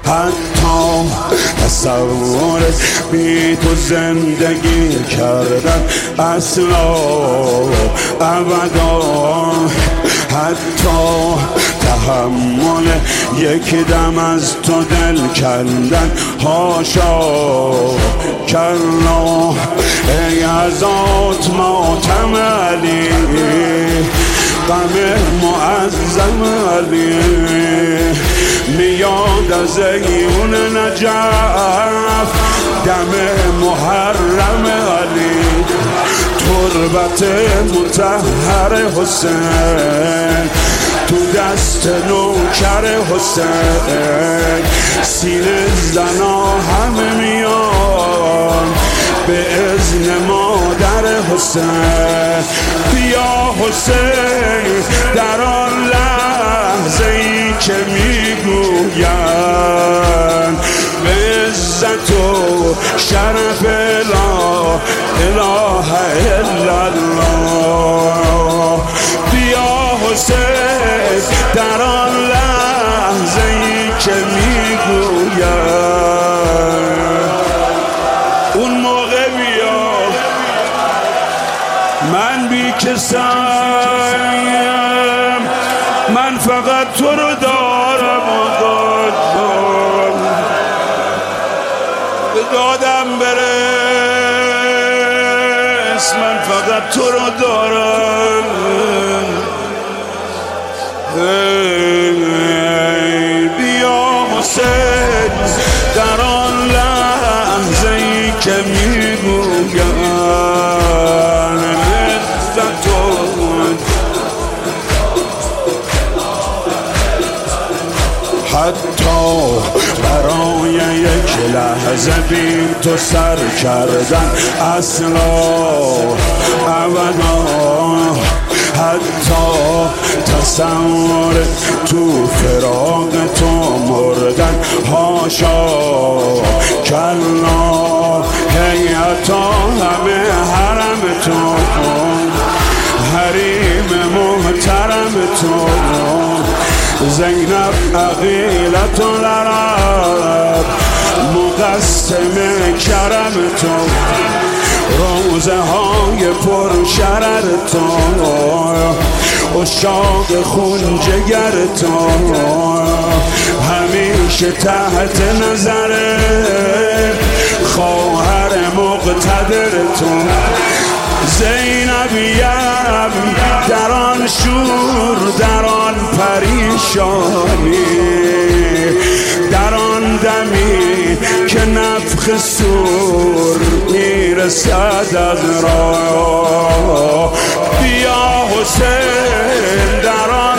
حتی تصور بی تو زندگی کردن اصلا ابدا، حتی تحمل یک دم از تو دل کندن هاشا کلا. ای ازات ماتم علی، غم معظم علی، میاد از ایون نجف دم محرم علی، تربت مطهر حسین تو دست نوکر حسین، سینه زنا همه میان به اذن مادر حسین. بیا حسین در آن لحظه ای که میگویند به عزت و شرف لا اله الا الله. بیا حسین در آن لحظه ای که میگویند اون موقع بیا من بی کسم، من فقط تو رو دارم و به دادم برس، من فقط تو رو دارم. بیا حسین در آن لحظه ای که میگویم عزت و حتی برای یک لحظه بی تو سر کردن اصلا ابدا، حتی تصور تو فراق تو مردن هاشا کلا. هیئتا همه حرم تو، حریم محترم تو، زینب عقیلت العرب مقسم کرم تو، روزه های پر شرر تو، اشاق خون جگر تو، همیشه تحت نظر خواهر مقتدر تو. زینبیم در آن شور، در آن پریشانی، در آن دمی که نفخ صور میرسد از راه. بیا حسین در آن